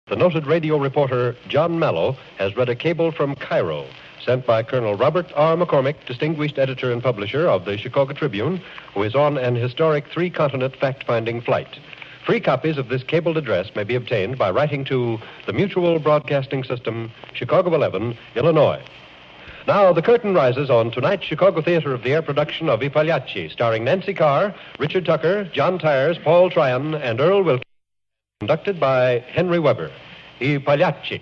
The noted radio reporter John Mallow has read a cable from Cairo sent by Colonel Robert R. McCormick, distinguished editor and publisher of the Chicago Tribune, who is on an historic three-continent fact-finding flight. Free copies of this cabled address may be obtained by writing to the Mutual Broadcasting System, Chicago 11, Illinois. Now, the curtain rises on tonight's Chicago Theater of the Air production of I Pagliacci, starring Nancy Carr, Richard Tucker, John Tyers, Paul Tryon, and Earl Wilkie, conducted by Henry Weber. I Pagliacci.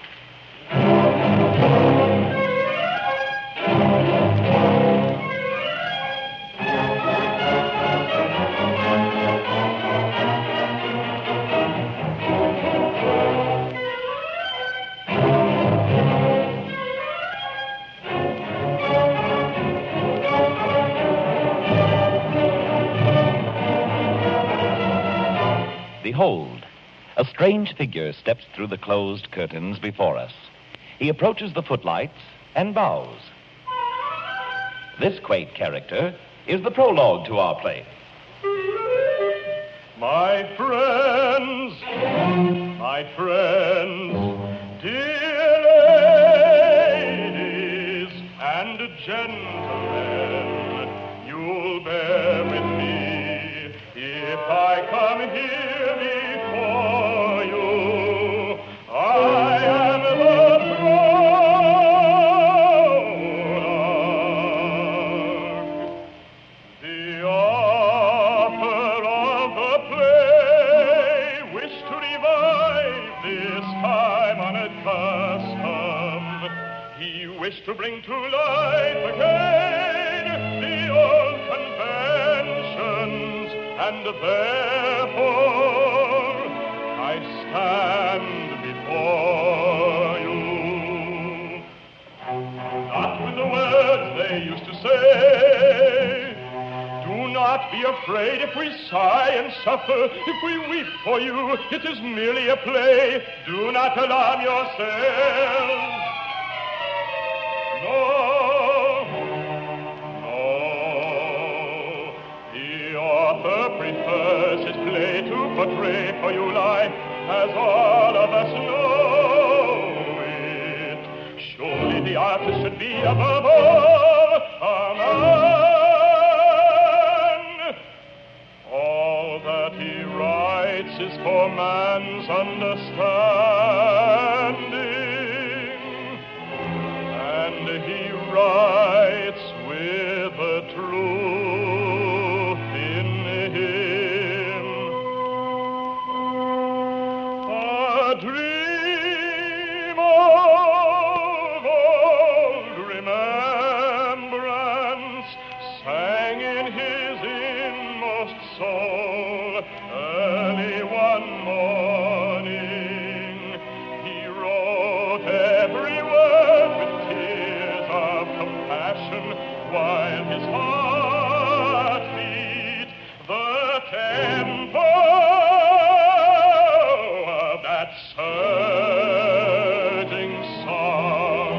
Behold, a strange figure steps through the closed curtains before us. He approaches the footlights and bows. This quaint character is the prologue to our play. My friends, dear ladies and gentlemen, you'll bear with me if I come here before you. I am the prologue. The author of the play wished to revive this time honored custom. He wished to bring to life again the old conventions, and therefore I stand before you. Not with the words they used to say. Do not be afraid if we sigh and suffer, if we weep for you. It is merely a play. Do not alarm yourselves. No. The author prefers his play to portray for you life as all of us know it. Surely the artist should be above all a man. All that he writes is for man's understanding, and he writes with the truth in him. A dream of old remembrance sang in his inmost soul. Early one morning he wrote every word with tears of compassion, while his heart beat the tempo of that surging song.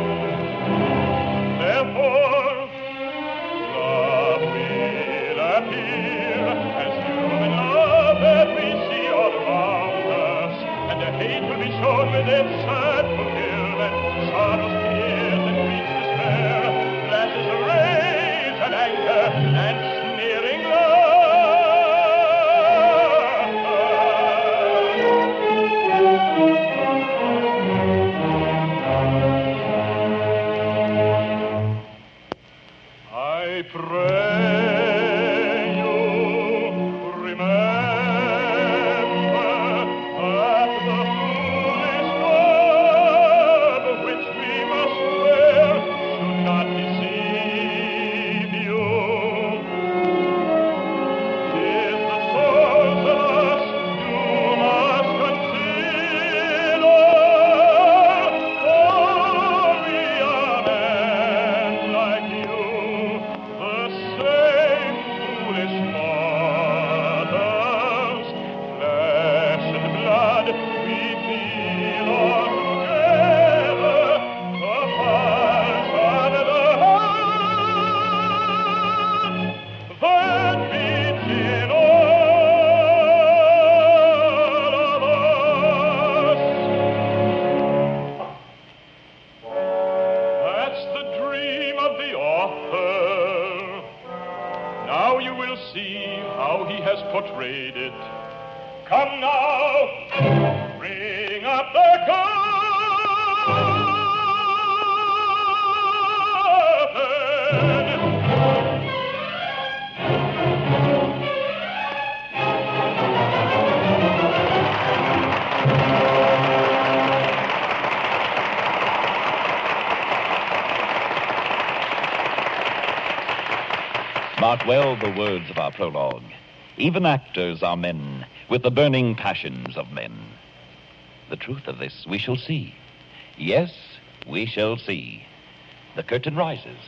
Therefore, love will appear as human love that we see all around us, and hate will be shown with its sad fulfillment, sorrow's tears and grief's despair, flashes of rage and anger and sneering I pray you remember that the foolish love which we must mark well the words of our prologue. Even actors are men, with the burning passions of men. The truth of this we shall see. Yes, we shall see. The curtain rises.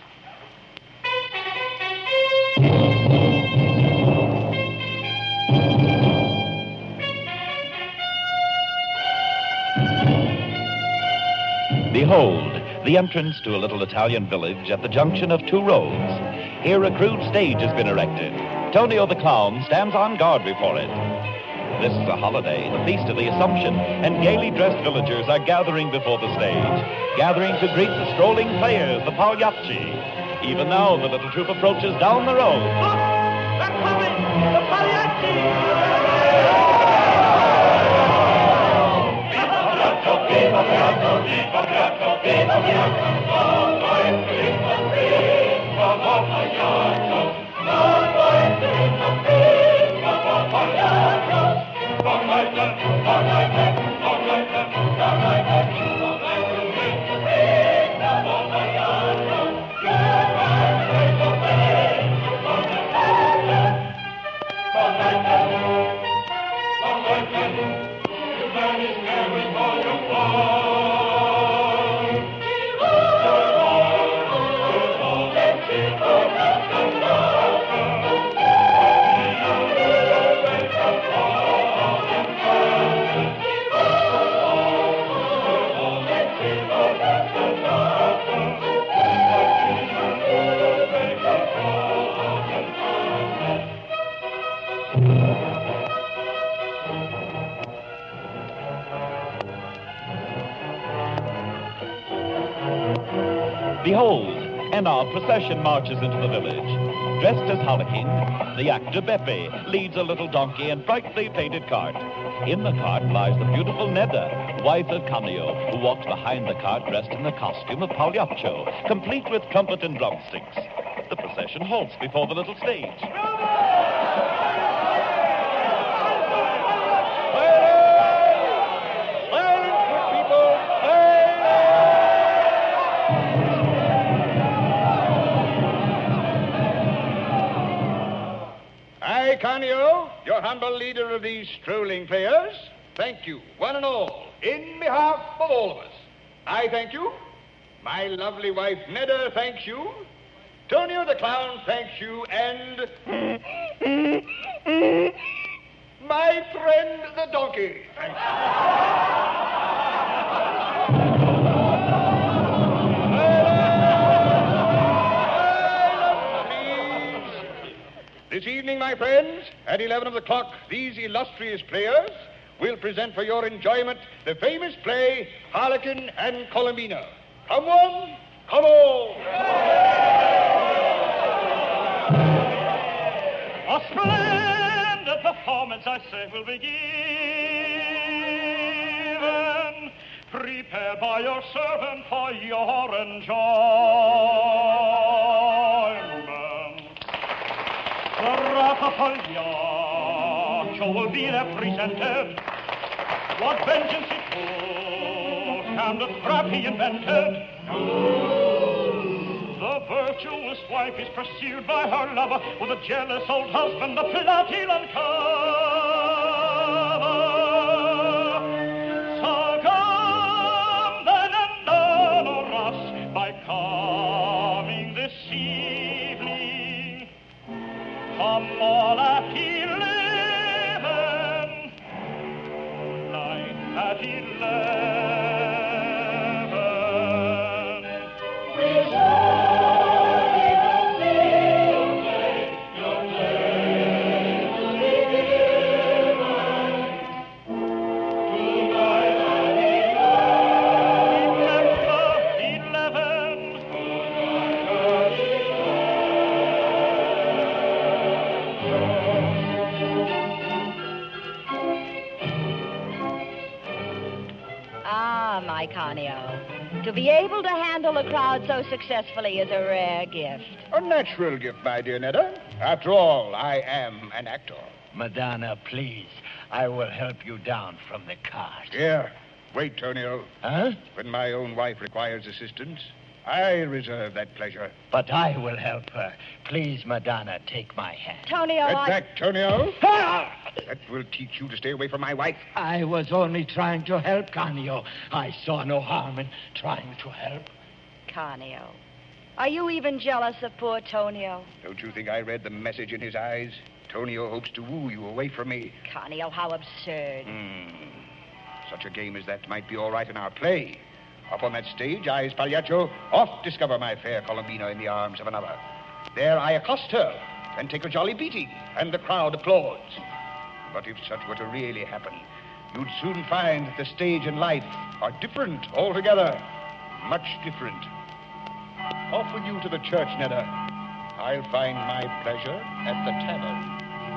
Behold, the entrance to a little Italian village at the junction of two roads. Here a crude stage has been erected. Tonio the Clown stands on guard before it. This is a holiday, the Feast of the Assumption, and gaily dressed villagers are gathering before the stage, gathering to greet the strolling players, the Pagliacci. Even now, the little troupe approaches down the road. Look! They're coming! The Pagliacci! Behold, and our procession marches into the village. Dressed as Harlequin, the actor Beppe leads a little donkey and brightly painted cart. In the cart lies the beautiful Nedda, wife of Canio, who walks behind the cart dressed in the costume of Pagliaccio, complete with trumpet and drumsticks. The procession halts before the little stage. Canio, your humble leader of these strolling players, thank you, one and all, in behalf of all of us. I thank you. My lovely wife, Nedda, thanks you. Tonio the Clown thanks you, and my friend the donkey thanks you. This evening, my friends, at 11 o'clock, these illustrious players will present for your enjoyment the famous play Harlequin and Colombina. Come one, come all. A splendid performance, I say, will be given. Prepared by your servant for your enjoyment. The wrath of Pagliaccio will be represented. What vengeance he took and the trap he invented. The virtuous wife is pursued by her lover with a jealous old husband, the Platylan cover. So come then and honor us by coming this evening. Come all at 11, night at 11. My Canio. To be able to handle a crowd so successfully is a rare gift. A natural gift, my dear Nedda. After all, I am an actor. Madonna, please. I will help you down from the cart. Here, wait, Tonio. Huh? When my own wife requires assistance, I reserve that pleasure. But I will help her. Please, Madonna, take my hand. Tonio, Get I... back, Tonio. That will teach you to stay away from my wife. I was only trying to help Canio. I saw no harm in trying to help. Canio, are you even jealous of poor Tonio? Don't you think I read the message in his eyes? Tonio hopes to woo you away from me. Canio, how absurd. Such a game as that might be all right in our play. Up on that stage, I, as Pagliaccio, oft discover my fair Colombina in the arms of another. There I accost her and take a jolly beating, and the crowd applauds. But if such were to really happen, you'd soon find that the stage and life are different altogether. Much different. Off with you to the church, Nedda. I'll find my pleasure at the tavern.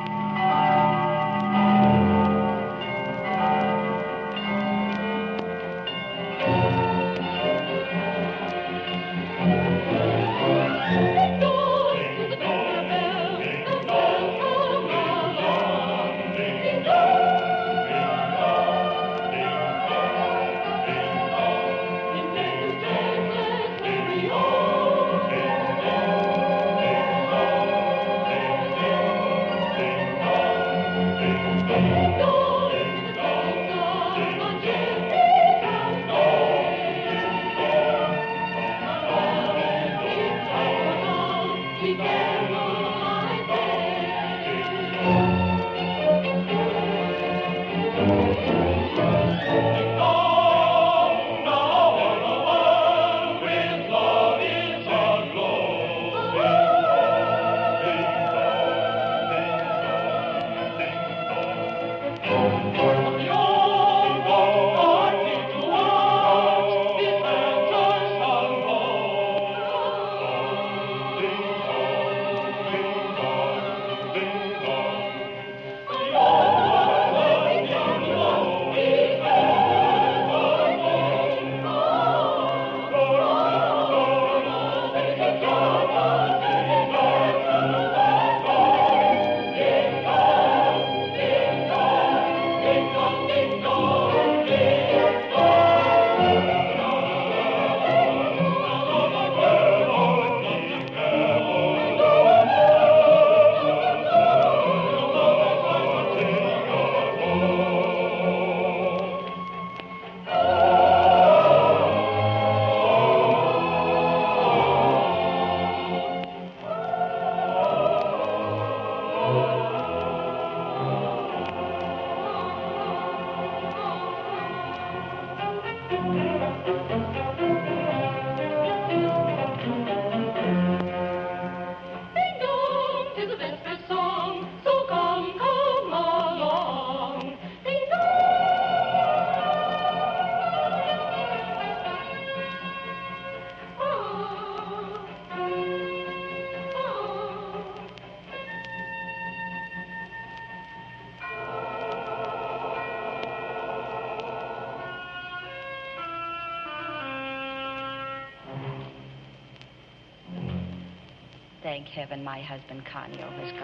Thank heaven my husband Canio has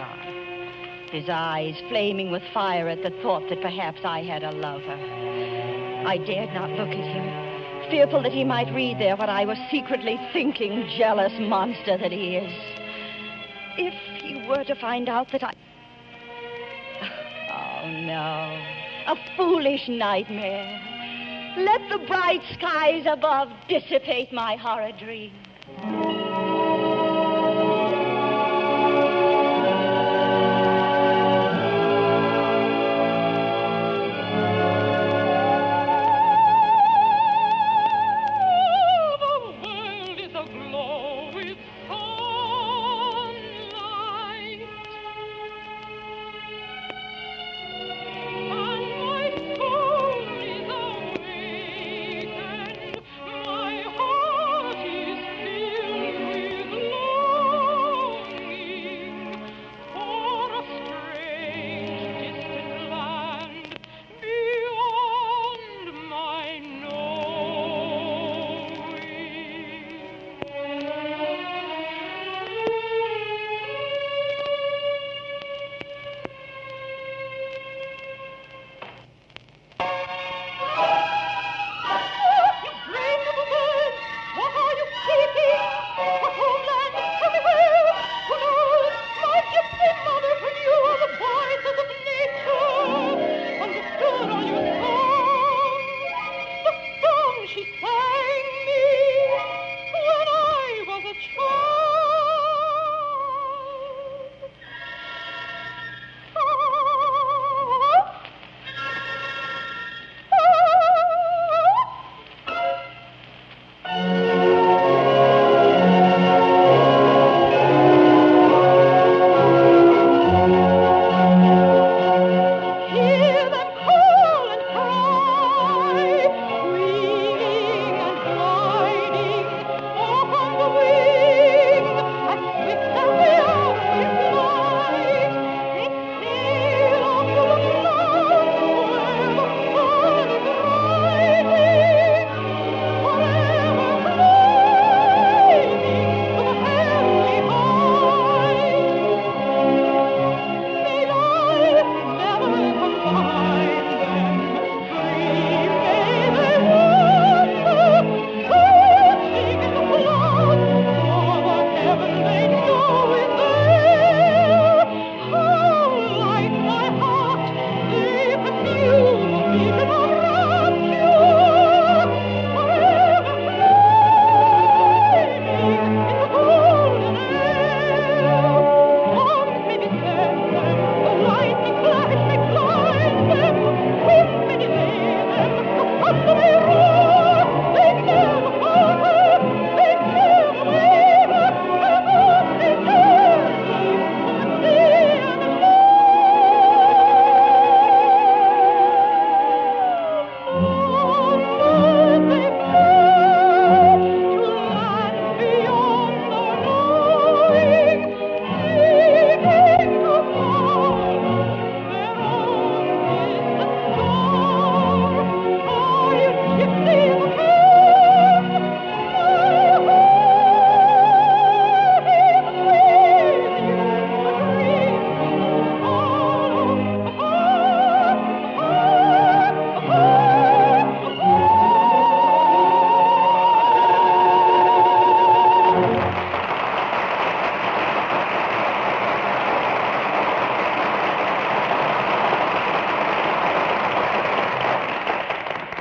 gone. His eyes flaming with fire at the thought that perhaps I had a lover. I dared not look at him, fearful that he might read there what I was secretly thinking, jealous monster that he is. If he were to find out that I... Oh, no. A foolish nightmare. Let the bright skies above dissipate my horrid dream.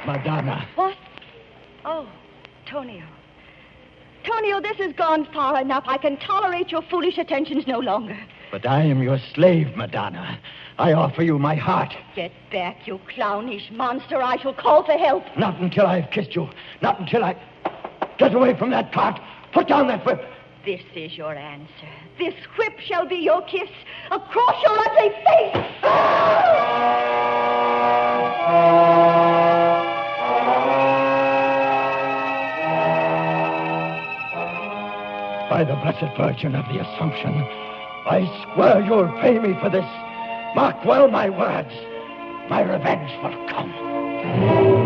Madonna. What? Oh, Tonio. Tonio, this has gone far enough. I can tolerate your foolish attentions no longer. But I am your slave, Madonna. I offer you my heart. Get back, you clownish monster. I shall call for help. Not until I've kissed you. Not until I... Get away from that cart. Put down that whip. This is your answer. This whip shall be your kiss across your ugly face. By the Blessed Virgin of the Assumption, I swear you'll pay me for this. Mark well my words. My revenge will come.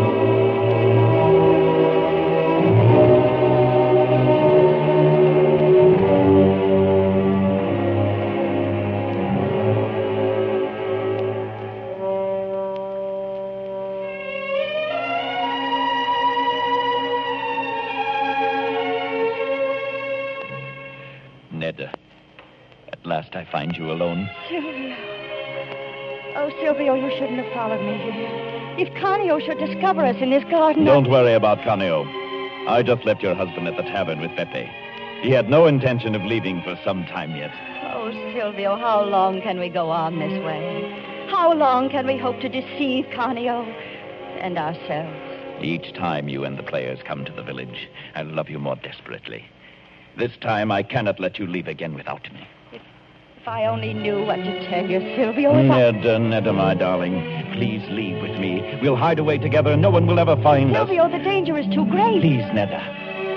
Ned, at last I find you alone. Silvio. Oh, Silvio, you shouldn't have followed me here. If Canio should discover us in this garden... Don't worry about Canio. I just left your husband at the tavern with Pepe. He had no intention of leaving for some time yet. Oh, Silvio, how long can we go on this way? How long can we hope to deceive Canio and ourselves? Each time you and the players come to the village, I love you more desperately. This time I cannot let you leave again without me. If I only knew what to tell you, Silvio. Ned, my darling, please leave with me. We'll hide away together. No one will ever find us. Silvio, the danger is too great. Please, Neda.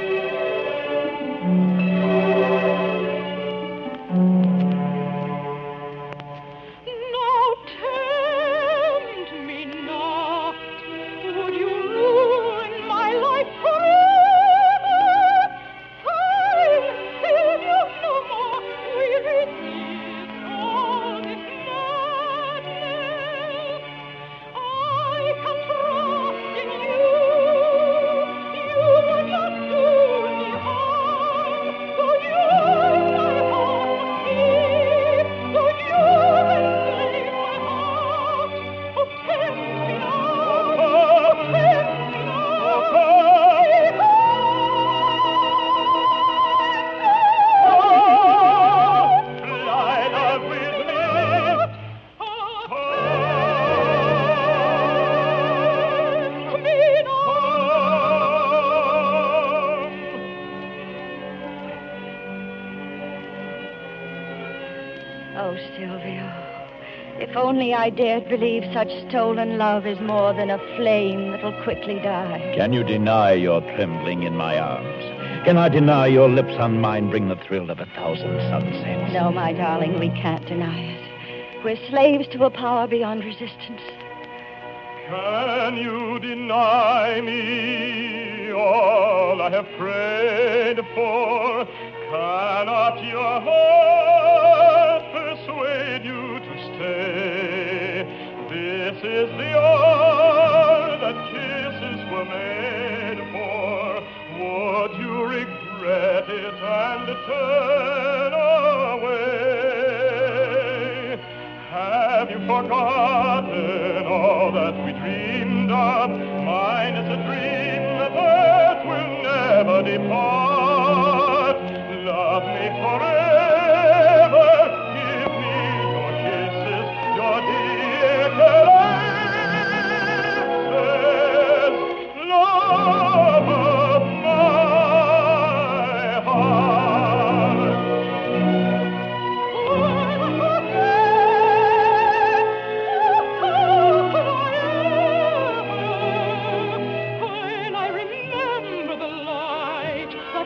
Oh, Silvio, if only I dared believe such stolen love is more than a flame that'll quickly die. Can you deny your trembling in my arms? Can I deny your lips on mine bring the thrill of 1,000 sunsets? No, my darling, we can't deny it. We're slaves to a power beyond resistance. Can you deny me all I have prayed for? Cannot your heart persuade you to stay? This is the hour that kisses were made for. Would you regret it and turn away? Have you forgotten all that we dreamed of? Mine is a dream that will never depart. Love me forever. Give me your kisses, your dear caresses. Love of my heart. When I remember the light that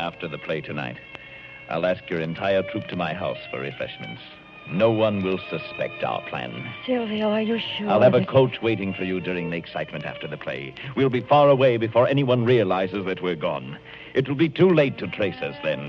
After the play tonight, I'll ask your entire troupe to my house for refreshments. No one will suspect our plan. Silvio, are you sure? I'll have a coach waiting for you during the excitement after the play. We'll be far away before anyone realizes that we're gone. It will be too late to trace us then.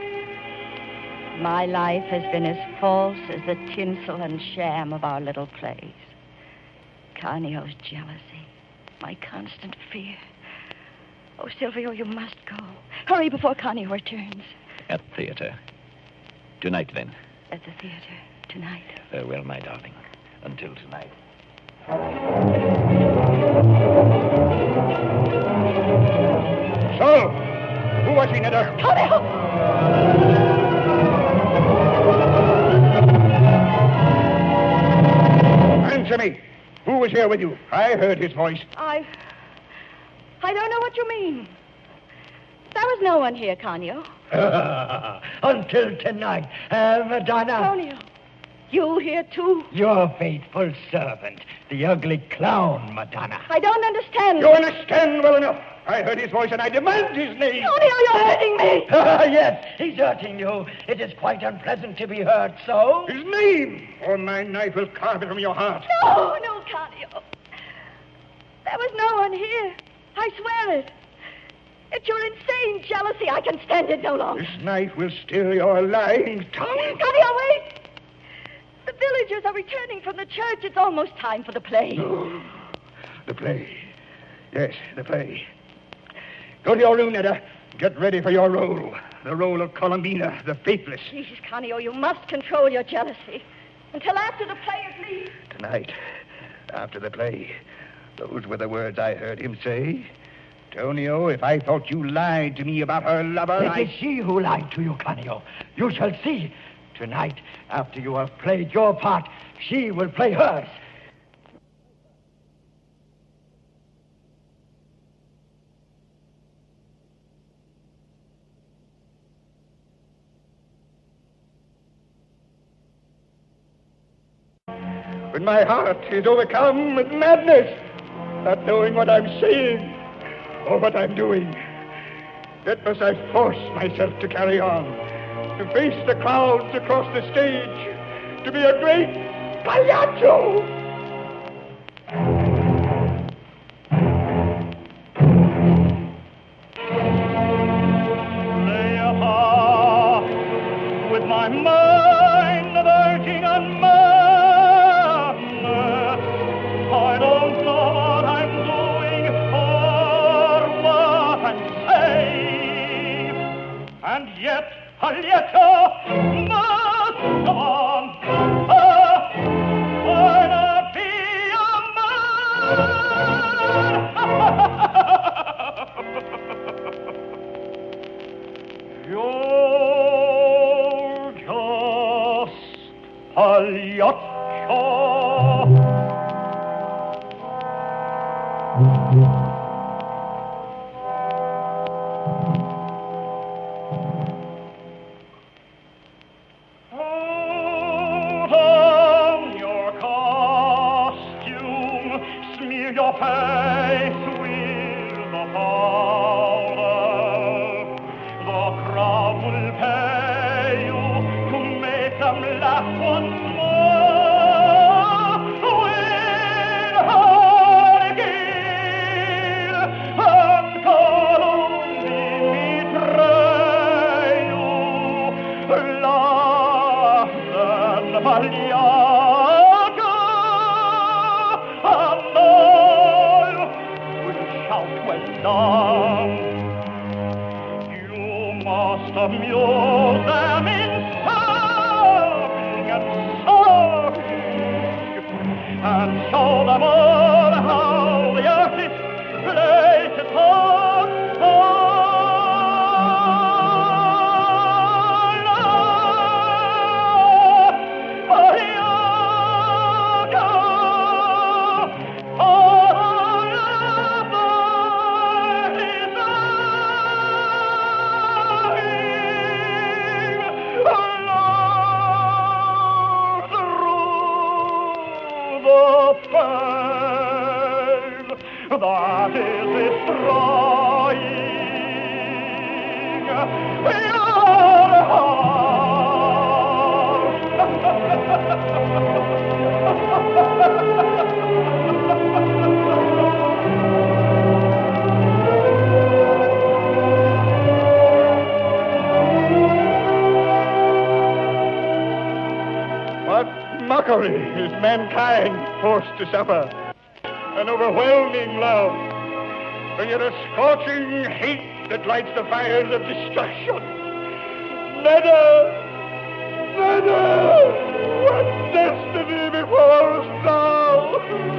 My life has been as false as the tinsel and sham of our little plays. Canio's jealousy, my constant fear. Oh, Silvio, you must go. Hurry before Canio returns. At the theater. Tonight, then. At the theater tonight. Farewell, my darling. Until tonight. So, who was he, Neda? Canio! Answer me. Who was here with you? I heard his voice. I don't know what you mean. There was no one here, Canio. Until tonight, Madonna. Antonio, you here too? Your faithful servant, the ugly clown, Madonna. I don't understand. You understand well enough. I heard his voice and I demand his name. Antonio, you're hurting me. Yes, he's hurting you. It is quite unpleasant to be hurt so. His name, or my knife will carve it from your heart. No, Canio. There was no one here. I swear it. It's your insane jealousy. I can stand it no longer. This knife will still your lying tongue. Canio, wait. The villagers are returning from the church. It's almost time for the play. Oh, the play. Yes, the play. Go to your room, Neda. Get ready for your role. The role of Columbina, the faithless. Jesus, Canio, you must control your jealousy. Until after the play, at least. Tonight, after the play, those were the words I heard him say. Tonio, if I thought you lied to me about her lover, It is she who lied to you, Canio. You shall see. Tonight, after you have played your part, she will play hers. When my heart is overcome with madness, not knowing what I'm saying or what I'm doing, yet must I force myself to carry on, to face the crowds across the stage, to be a great pagliaccio. Lay apart with my mind verging on madness. I don't know what I'm doing or what I'm saying, and yet Pagliaccio must go on. Why not be a man? You're just Pagliaccio. Put on your costume, smear your face with the powder. The crowd will pay you to make them laugh once more. With Harlequin and Columbine betray you. Laugh then, Pagliaccio, and all will shout well done. You must amuse them in serving and serving, and show them all how the artist plays his part. That is destroying What mockery is mankind forced to suffer? An overwhelming love, and yet a scorching hate that lights the fires of destruction. Nedda! Nedda! What destiny befalls thou?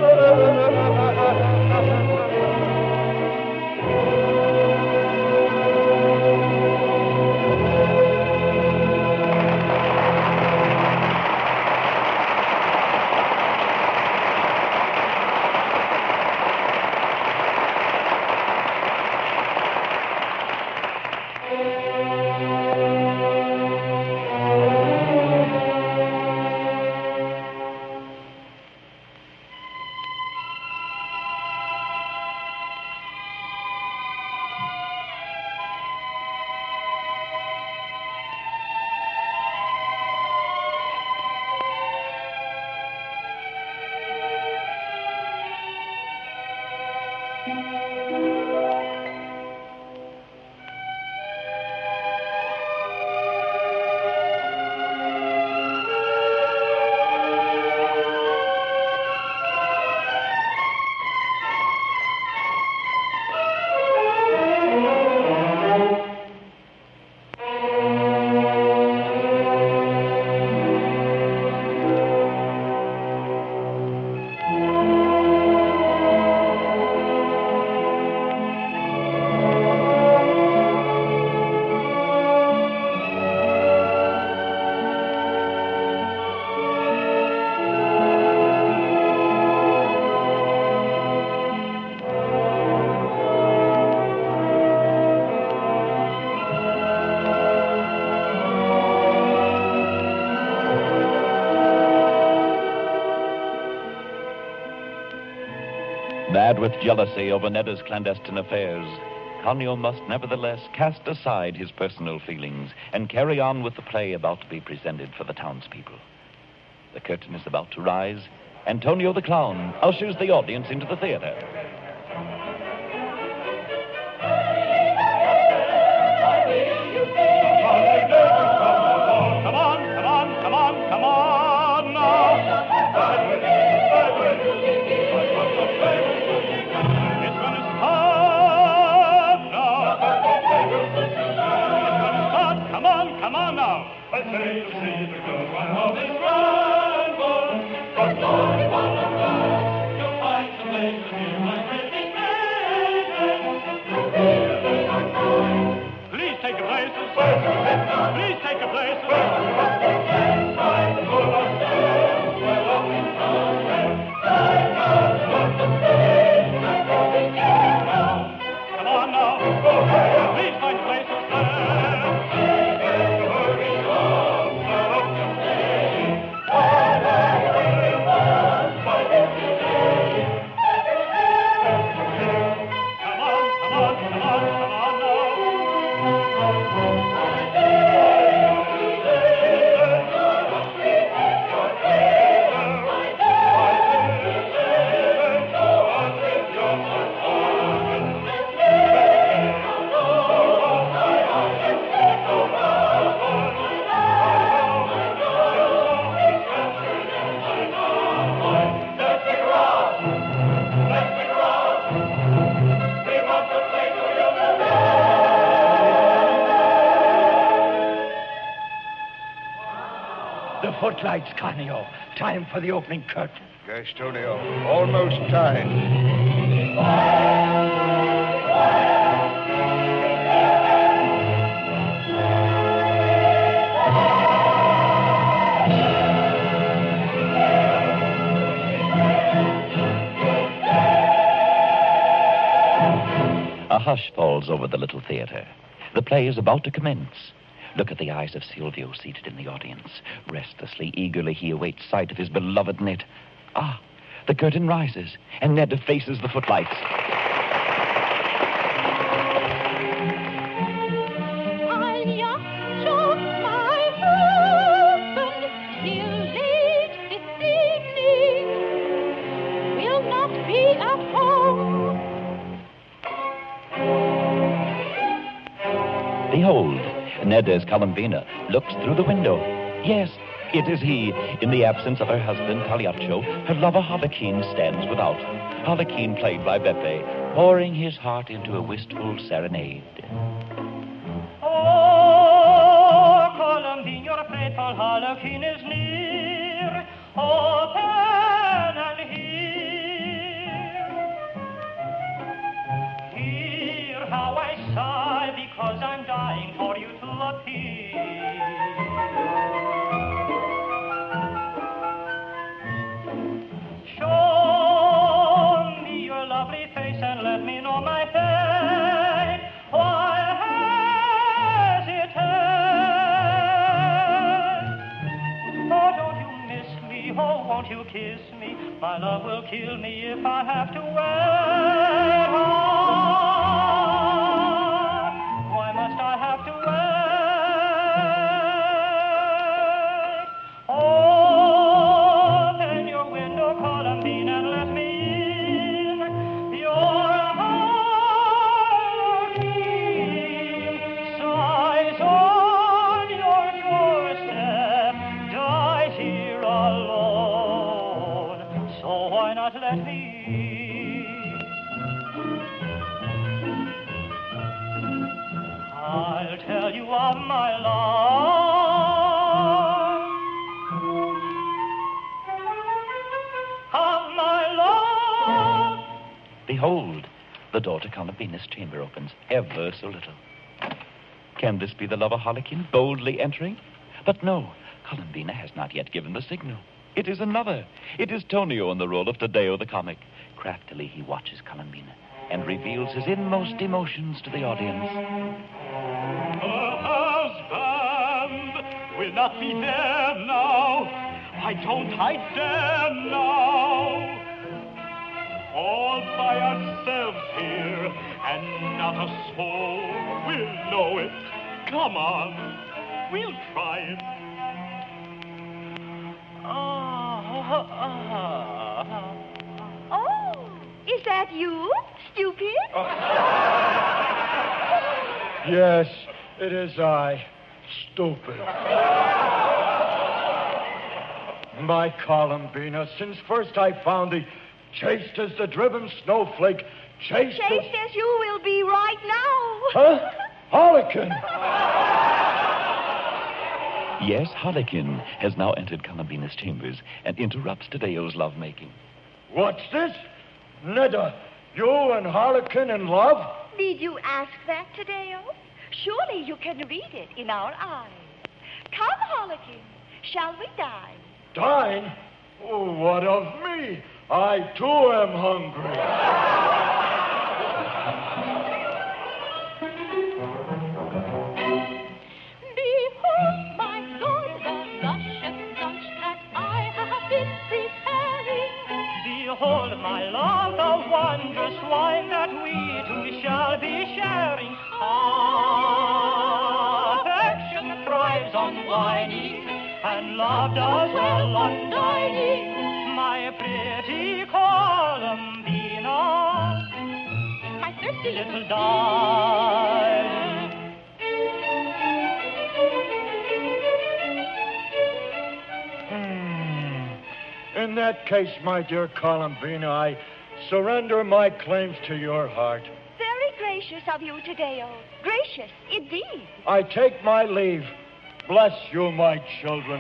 Mad with jealousy over Nedda's clandestine affairs, Canio must nevertheless cast aside his personal feelings and carry on with the play about to be presented for the townspeople. The curtain is about to rise. Antonio the Clown ushers the audience into the theater. Come on, come on, come on, come on now. It's gonna start now. It's gonna start. Come on now. I say to see the good one of this grand boy. Run, boy, one of us. You'll find some places here, my pretty baby. Please take your places. Please take your places. Come on now. Please find your places. Come on The footlights, Canio. Time for the opening curtain. Gastonio, almost time. A hush falls over the little theater. The play is about to commence. Look at the eyes of Silvio seated in the audience. Restlessly, eagerly, he awaits sight of his beloved Ned. Ah, the curtain rises, and Ned faces the footlights. Ned as Columbina looks through the window. Yes, it is he. In the absence of her husband, Pagliaccio, her lover Harlequin stands without. Harlequin, played by Beppe, pouring his heart into a wistful serenade. Oh, Columbine, your faithful Harlequin is near. Open and hear. Hear how I sigh because I'm dying for you to appear. Show me your lovely face and let me know my fate. Why hesitate? Oh, don't you miss me? Oh, won't you kiss me? My love will kill me if I have to wait. Oh, why must I have to wait? Open your window, Columbine, and let me in. Your Harlequin sighs on your doorstep, dies here alone. So why not let me in? I'll tell you of my love, of my love. Behold, the door to Columbina's chamber opens ever so little. Can this be the lover Harlequin boldly entering? But no, Columbina has not yet given the signal. It is another. It is Tonio in the role of Taddeo the comic. Craftily he watches Columbina and reveals his inmost emotions to the audience. Her husband will not be there now. Why don't I dare now? All by ourselves here, and not a soul will know it. Come on, we'll try it. Oh, is that you, stupid? Yes, it is I, stupid. My Columbina, since first I found thee, chaste as the driven snowflake, chaste as you will be right now. Huh? Harlequin! Yes, Harlequin has now entered Columbina's chambers and interrupts Taddeo's lovemaking. What's this? Neda, you and Harlequin in love? Did you ask that, Taddeo? Surely you can read it in our eyes. Come, Harlequin, shall we dine? Dine? Oh, what of me? I, too, am hungry. Behold, my lord, the luscious lunch that I have been preparing. Behold, my love, the wondrous wine that we two shall be sharing. Affection thrives on whining, and love does well on dining. My pretty Columbina, my thirsty little darling. In that case, my dear Columbina, I surrender my claims to your heart. Very gracious of you, Taddeo. Gracious, indeed. I take my leave. Bless you, my children.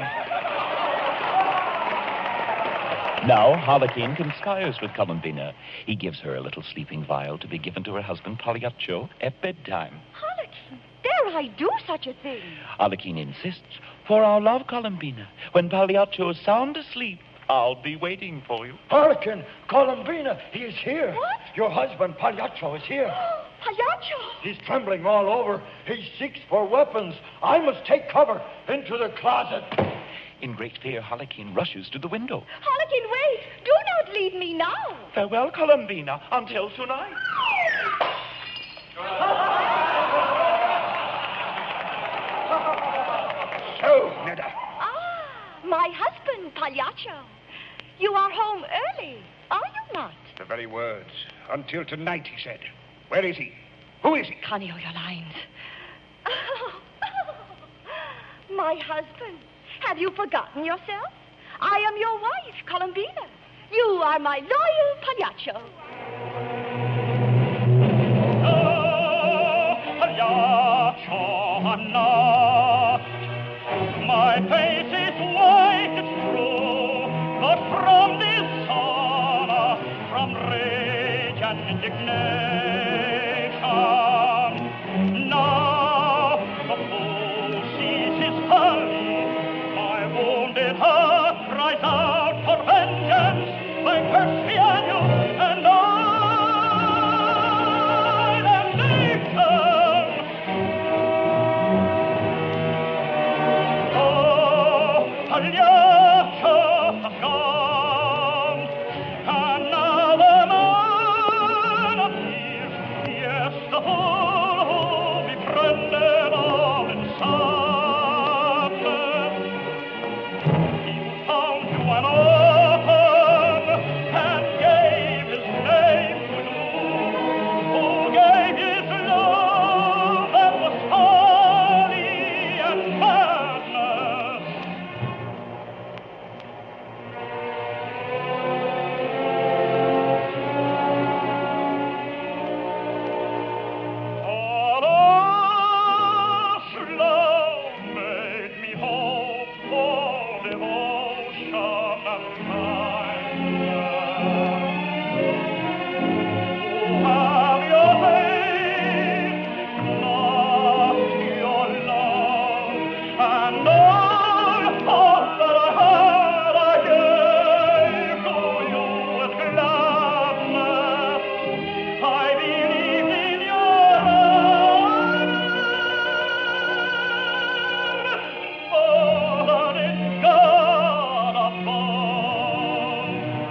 Now Harlequin conspires with Columbina. He gives her a little sleeping vial to be given to her husband Pagliaccio at bedtime. Harlequin, dare I do such a thing? Harlequin insists, for our love, Columbina. When Pagliaccio is sound asleep, I'll be waiting for you. Harlequin, Columbina, he is here. What? Your husband, Pagliaccio, is here. Pagliaccio! He's trembling all over. He seeks for weapons. I must take cover into the closet. In great fear, Harlequin rushes to the window. Harlequin, wait! Do not leave me now! Farewell, Columbina, until tonight. So, Neda, My husband, Pagliaccio. You are home early, are you not? the very words. Until tonight, he said. Where is he? Who is he? Canio, your lines. My husband. Have you forgotten yourself? I am your wife, Columbina. You are my loyal pagliaccio. Oh, pagliaccio, I'm not. My face is white, it's true, but from dishonor, from rage and indignation. Now the fool sees his folly, my wounded heart cries out for vengeance. I curse the annual and damnation. Oh, Pagliaccio has gone, and now the man appears. Yes, the fool who befriended all in sadness. He found you an orphan and gave his name to you, who gave his love that was folly and madness. Alas, love made me hope for devotion and kindness. Have your faith, not your love, and all that I had I gave to you with gladness. I believed in your love, but in God above.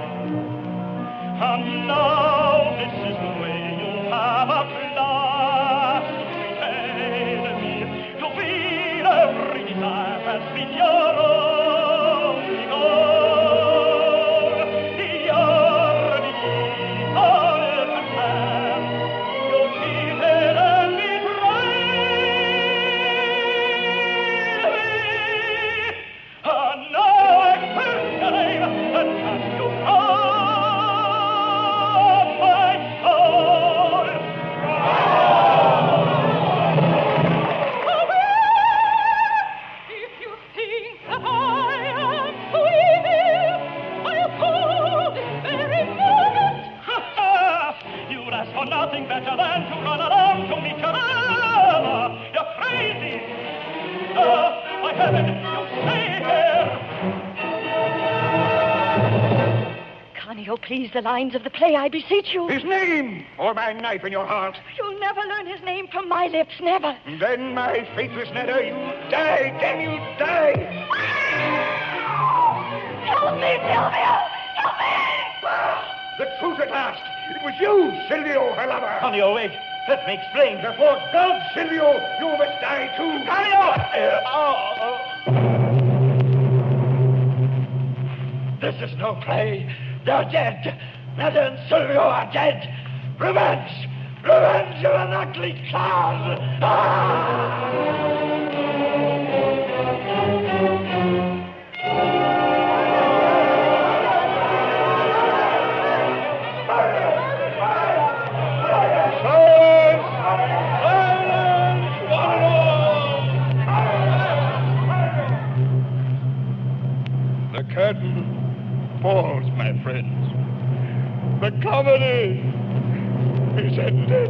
And now this is the way you have at last repaid me. To feel every desire has been your only goal. Your desire man, you cheated and betrayed me. And now I curse your name and cast you from my soul. If you think that I am sweet, I'll call this very moment. You'd ask for nothing better than to run around to meet your lover. You're crazy. My heaven, you stay here. Canio, please, the lines of the play, I beseech you. His name, or my knife in your heart. You'll never learn his name from my lips, never. Then, my faithless Nedda, you die. Can you die? Help me, Silvio! Help me! The truth at last. It was you, Silvio, her lover. Canio, wait. Let me explain. Therefore, God, Silvio, you must die too. Canio! This is no play. They're dead. Nedda and Silvio are dead. Revenge! Revenge of an ugly clown! The curtain falls, my friends. The comedy is ended.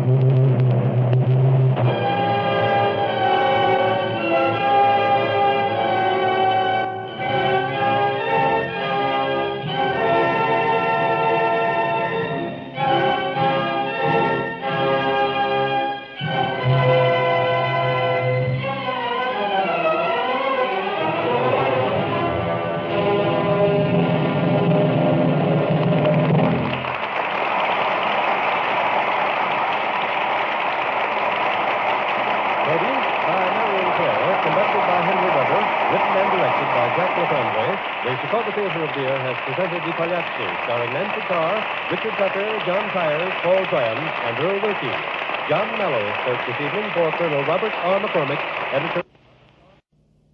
The Chicago Theater of Deer has presented the Pagliacci, starring Nancy Carr, Richard Tucker, John Tyers, Paul Graham, and Earl Wilkie. John Mello spoke this evening for Colonel Robert R. McCormick, editor.